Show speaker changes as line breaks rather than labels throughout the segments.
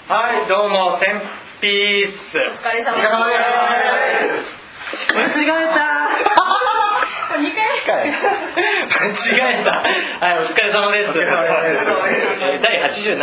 はい、どうも、センピース。
お疲れ様です。
間違えた。
2回
間違えた。はい、お疲れ様です。第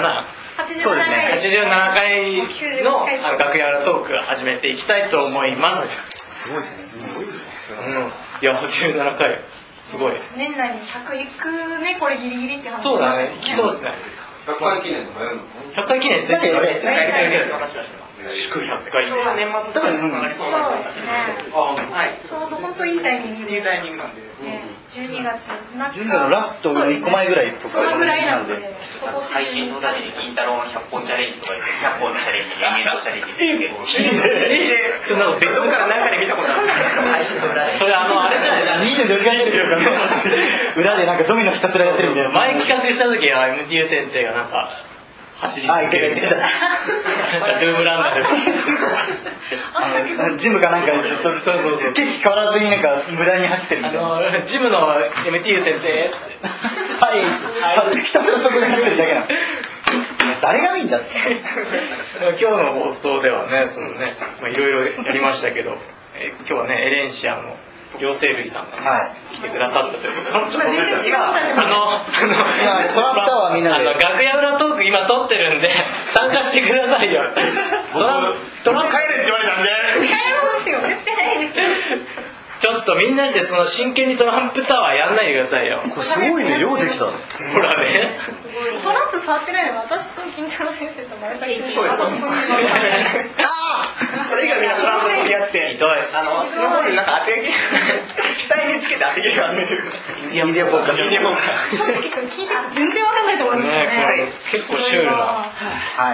87。87回の楽屋裏トーク始めていきたいと思います。
すごいですね。
いや、87回。すごい。
年内に100いくね、これギリギリって話。
そうだね、いきそうですね。
100回記念とかやるの
？100回記念って
やりたいですね。
話はしてます。祝100回。
年末とかになりそうですね。はい。ちょうど本当いいタイミングで。いいタイミングなんで。12月。
12月のラストの1個前ぐらいとか。
そのぐらいなんで。
配信のために銀太郎の100本チャレンジとか言って100本のチャレンジ、延々とチャレンジしてるけど。
そんなの別から何かで見たことある。配信の裏で。それあれじゃないですか。
24時間テレビとかの裏でなんかドミノひたすらやってるみたいな。
前企画した時は MTU 先生がなんか走り続けるみたいな。なんかルームランナー
でジムかなんかずっと景色変わらずになんか無駄に走ってるみたいな。
ジムの MTU 先生
はいひたすらそこで走ってるだけなの。誰が見んだって。
今日の放送ではね、いろいろやりましたけど、今日はねエレンシアの両生類さんが来てくださったということで、
今全然違うんだけど、
その後はみんなで
楽屋裏トーク今撮ってるんで参加してくださいよ。
トラン帰れって言われたんで
帰りますよ、言ってないですよ。
ちょっとみんなして真剣にトランプタワーやんないでくださいよ。
これすごいね、ようできたの。
ほらね、
トランプ触ってないの私と金太郎先生と前崎先生。
そうです。それ以外みんなトランプ取り合って
ひどい。
スマホになんか当て額につけて当て切り始めてる。
インディアポーカー。
正直それ聞いて全然わかんないと思いますよね。
結構シュールな。
はい、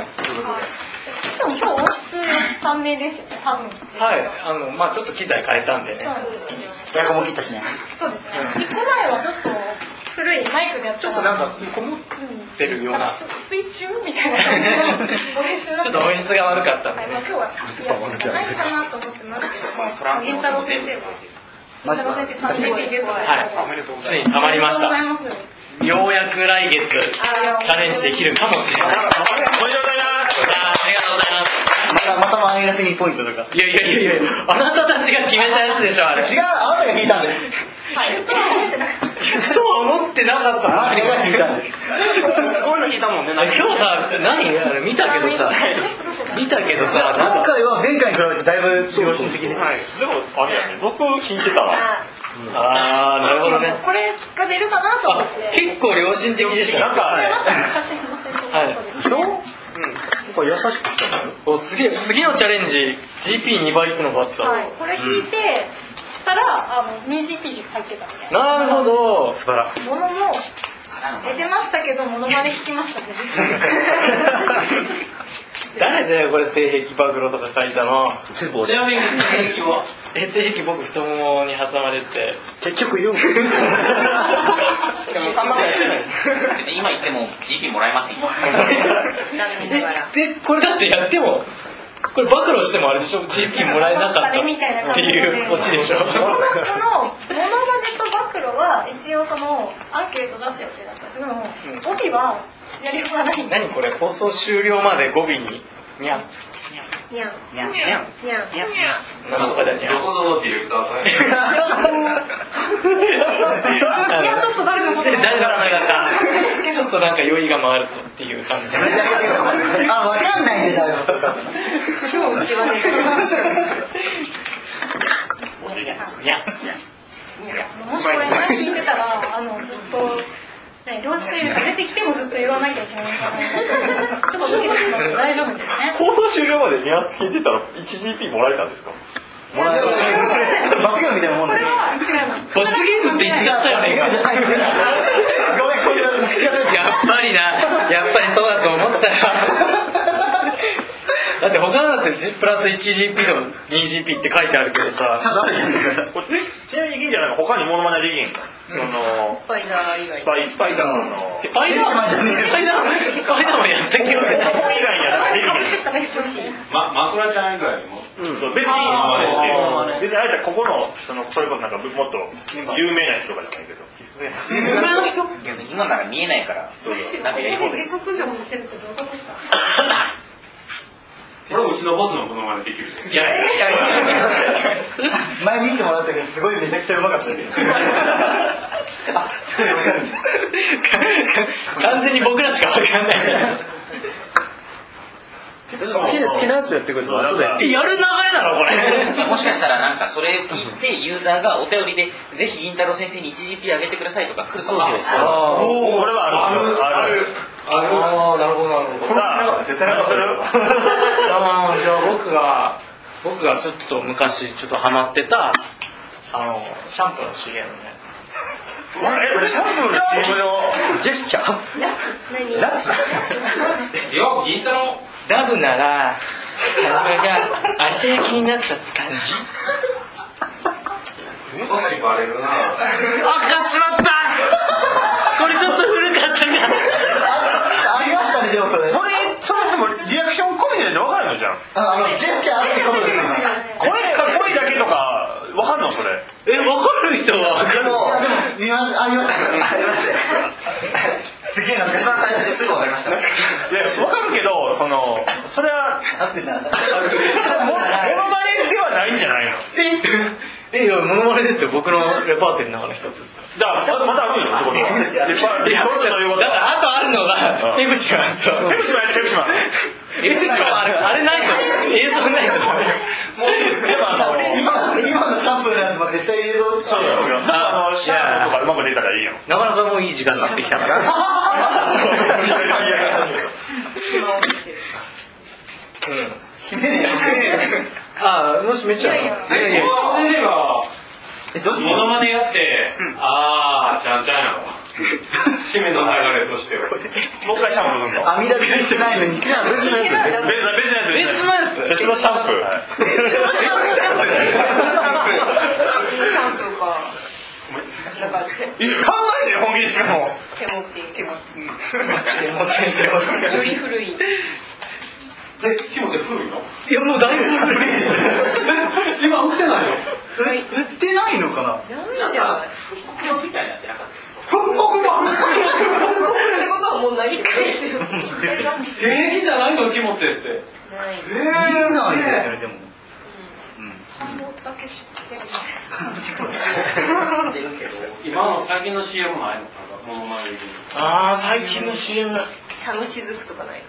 ということで。
でも今日音質3名ですよね、多分。
はい、ちょっと機材変えたんでね。
エアコンも切ったしね。
そうですね。1個前はちょっと古いマイクでやったら
ちょっとなんかこもってるような。
水中みたいな感じの音質だった。
ちょっと音質が悪かったんで。
今日は聞きやすいんじゃないかなと思ってますけど、銀太郎先生は。銀太郎先生30ゲットで。
はい。ついに溜まりました。
ありがとうございます。
ようやく来月チャレンジできるかもしれない。おめでとうございます。ありがとうございます。
またマイナス2ポイントとか。
いや、あなたたちが決めたやつでしょ、あれ。
違う、あなたが引いたんです。
はい。
とは思ってなかったの。
あれが引いたんです。
すごいの引いたもんね。
今日さ、見たけどさ、
今回は前回に比べてだいぶ良心的で。
はい。でもあれやね、僕引いてたわ。
あー、なるほどね。
これが出るかなと思って。
結構良心的でした。
なんか写真載せてもらったんですね。
これ優しくしたの？
すげえ、次のチャレンジ GP2 倍ってのがあった。
はい、これ引いてたら2GP 入ってたみたいな。
なるほど。
素晴らしい。
ものも出てましたけど、モノマネ聞きましたけど。
誰だよこれ、性癖暴露とか書いたの。ちなみに性癖は性癖僕太ももに挟まれて
結局言う。
今言っても GP もらえませんよ。
で、これだってやってもこれ暴露してもあれでしょ、 GP もらえなかったっていうオチでしょ。
そのモノマネと暴露は一応アンケート出す予定だったんですけども、語尾はやりようがない。
何これ、放送終了まで語尾ににゃん
にゃん
にゃんにゃんにゃん
なんとかだにゃん。
どこぞディレクターさん。
いや、ちょっと誰が持って
誰がなかったちょっとなんか酔いが回るとっていう感じ。
わかんないんで誰も。
超内輪ネタ。もしこれね聞いてたらずっと両生類が出てきてもずっと言わなきゃいけないからちょっとドキドキしますけど大丈夫ですね。
放送終了までニャーツ聞いてたら 1GP もらえたんですか？
もらえた。それ罰ゲームみたいなもんで。
これは違います。
罰ゲームって言っちゃったよね。
ごめん、これは口が出て。
やっぱりそうだと思ったよ。だって他のだってプラス 1GP と 2GP って書いてあるけどさ。
ちなみにいいんじゃないの？他にモノマネできんの？
スパイダー以外。
スパイダーさんの。
スパイダーマンやったっけ？
以外やらできる。
マクラちゃん以外にも。
別に別にあれだここのそれこそなんかもっと有名な人とかじゃないけど。
今なら見えないから、なんかやり放題。
下克上させるってどういうことですか？
ちのボスのモノマネできる。
いや
前見てもらったけどすごいめちゃくちゃうまかったですよ。あ、それわかる。
完全に僕らしか分かんないじゃないですか。好きなやつやってくれたら後でやる流れだろこれ。
もしかしたらなんかそれを聞いてユーザーがお便りでぜひ銀太郎先生に 1GP あげてくださいとか来るかもしれないですよ。
それはある。
なるほどなるほど。
さあ絶対なんかする。
じゃあ僕がちょっと昔ちょっとハマってたシャンプーの CM のや
つ。シャンプーの CM の
つ。ジェスチャー。
よ銀太郎。
ダブなら体があれだけになったって感じ。
かなりバレるな。
あしまった。それちょっと古かったか。
ありましたねでもそれ。
それでもリアクション込みで分かるのじゃん。
ジェスチャーあってことですよ。
声だけとか分かんのそれ。
分かる人は。
でもありましたよ。すげえな。一番最初ですぐ分かりました。
いや分かるけどそれはモノマネではないんじゃないの。
いやモノマネですよ。僕のレパートリーの中の一つです。
じゃあまたあるよってこと。レパートリーのいうこと
だからあとあるのが手口は
手口はあれ
ないと映像ないとダメ。
今のシャンプーのやつも絶対映像。
そうですよ。シャンプーとかうまく出たらいいよ。
なかなかもういい時間になってきたから。もしめっちゃモノマネやってちゃんちゃんやろ。締めの流れとしてはもう一
回シャンプーするの。
網だけしてないのに別のやつ。
別のシャンプー。考えてよ本気でしかも。
手持より古い。
ティモテ古いの？
いやもうだいぶ古いです。
今売ってないの？
売ってないのかな。
なんじゃない。
復刻みたいになってなかったですか？
復刻版。
仕事はもうないですよ。
現役じゃないのティモテって。
ない。
ないですよねでも。
半分だけ知ってる。
今の最近の CM ないのかな。モノマネできる。
最近の CM。
茶の雫とかない。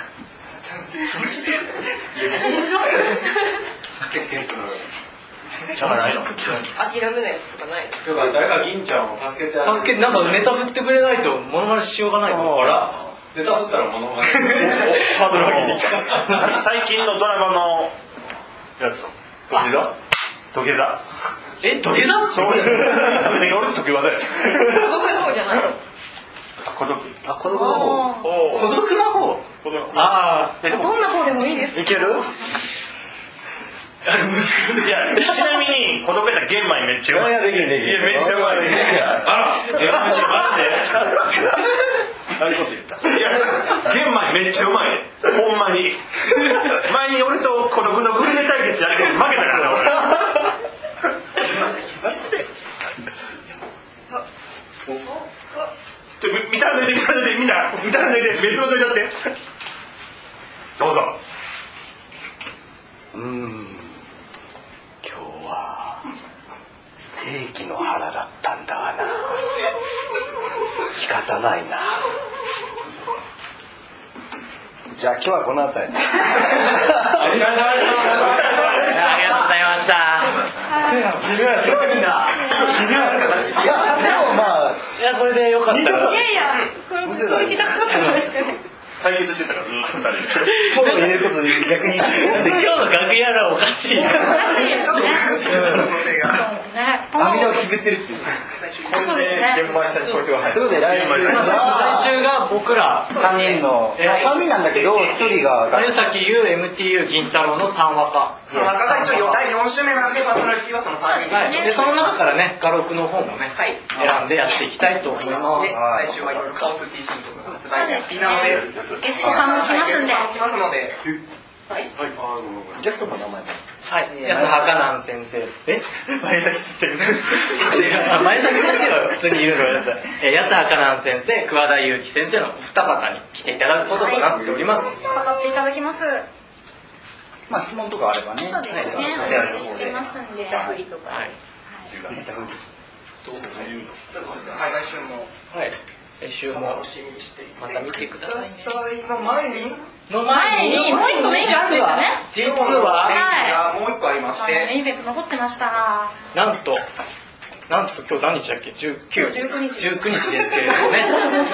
じゃないの。
諦めないやつとかない。
だから誰か銀ちゃんを助けて
なんかネタ振ってくれないとモノマネしようがないから。
ネタ振ったらモノマネ。
ハードル上げてきた。最近のドラマのやつ。土下座。
土下座？
そう。俺土下座だよ。
孤独の方じゃない。
孤独。
孤独の方。
孤独の方。
どんな方でもいいです。
いける？いやちなみに孤独やったら玄米めっちゃうまい。いやできる。いやめっちゃうまい。
あら。
マジで。あれこと言った。いや玄米めっちゃうまい。ほんまに。前に俺と孤独のグルメ対決やって負けたから俺。見たら抜いてみんな見たら抜いて別の抜いてってどうぞ。
今日はステーキの腹だったんだがな。仕方ないな。じゃあ今日はこの辺りで。
ありがとうございました。
これでよかった。
いやこれ聞きたかったんですかね。
対決してたからずっと2人で。
フォロー入れることで逆に。
今日の楽屋はおかしい。
おかしいですね。
網をくぐってるっていう。
そうですね。
ということで来
週が僕ら
3人の3人なんだけど1人が
さっき言う MTU 銀太郎の3話か。
3話が一応第4週目なんでパーソナリティはその3人
でその中からね画録の方もね選んでやっていきたいと思います。
来週はいろいろカオス T シートとか発売してなので
ゲストさんも来ますんで。
ゲストの名前も
八幡南先生。
前崎つってる。
前崎先生は普通にいるのやつ。八幡南先生、桑田祐希先生のお二方に来ていただくこととなっております。
語っていただきます。
まあ質問とかあればね。
そうですね。お待ちしてますんで。
ネタ振りとか。
はい。
ネタ振り。
来週もまた見てください。
の前に
前にもう一個メインがあるんですよね。
実は
もう一個ありまして
メインイベント残ってました。
なんと今日何日だっけ19日ですけれどもね明日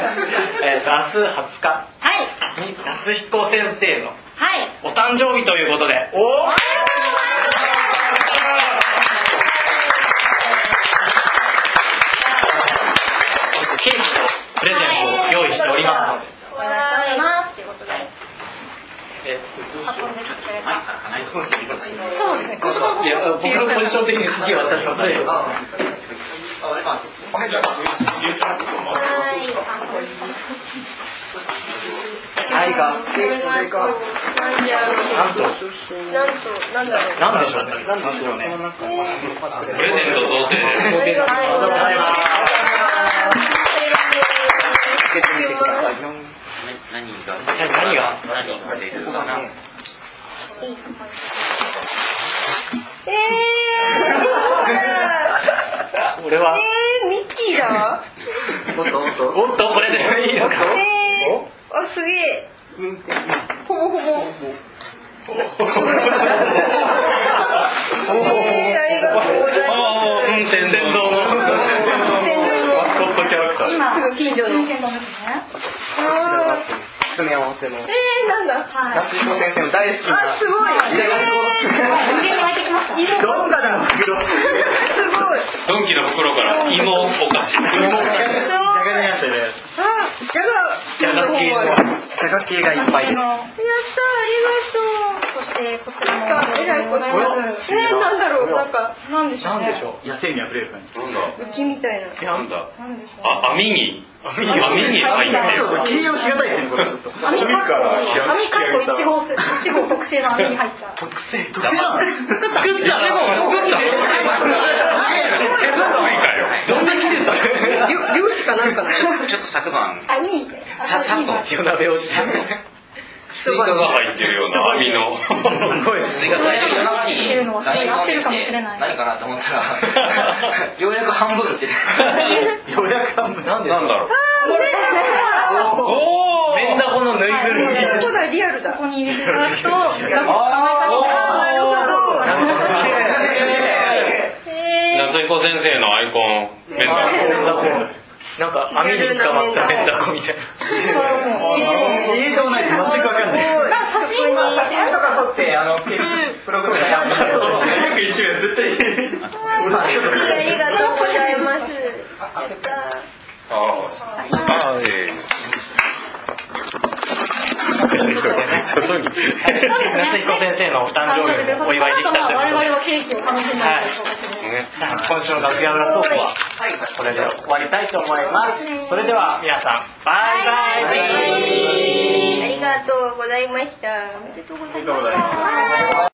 20日に夏彦先生のお誕生日ということで、ケーキとプレゼントを用意しておりますので、
お願いしたいなっていうことで運んできてくれた。そうですね。
いや僕のポジション的に次は私のせい。
はいが
なんでしょうね。
プレゼント贈呈です。
何が出るかな。
俺は
ミッキーだ。
おっとこれでいいのか。
あ、すげえ。ほぼほぼ。ありがとうございます。
天童のマスコットキャラクター。
今
すぐ近所の。
詰め合わせの
なんだ。
夏彦先生の大好きな
あ、すごい。
上に湧いてきました。
どんなの袋
すごい。
ドンキの袋から芋お菓子。
すごい。じゃが系
がいっぱいです。
やった、ありがとう。
そしてこちらも
えらいこっちゃ。なんだろう、なんか
なんでしょうね。
野生にあふれる感じ。
なんだ。
うちみたいな。
なんだ。
なんでしょう。
あ、網に入ってる。
形容しがたいですねこれちょっと。
網かっこ1号特製の網に入った
特製
作った
どんな来てた
漁師かなんかな。
ちょっと昨晩
あ、いい
さっと
夜鍋をして
スイカが入ってるような網の
すごい
スイカ大量に
っていうのをすごいやってるかもしれない。
何かなと思ったらようやく半分って
ようやく半分
なん
なんだろう。
メンダコのぬいぐるみ。
そうだ、リアルだ。
ここに入れていただくと、
なるほど。
夏彦先生のアイコンメンダコ。
なんか網に捕まったメンダコみたいな。
映像ないと全く分かんない。
写真
とか撮ってプログラムやったら約1名絶対
ありがとうございます。
そうですね。夏彦先生のお誕生日をお祝いできたということで、
我々はケーキを楽しんだんでしょうか。
今週の楽屋裏トークはこれで終わりたいと思います。それでは皆さんバイバイ。
ありがとうございました。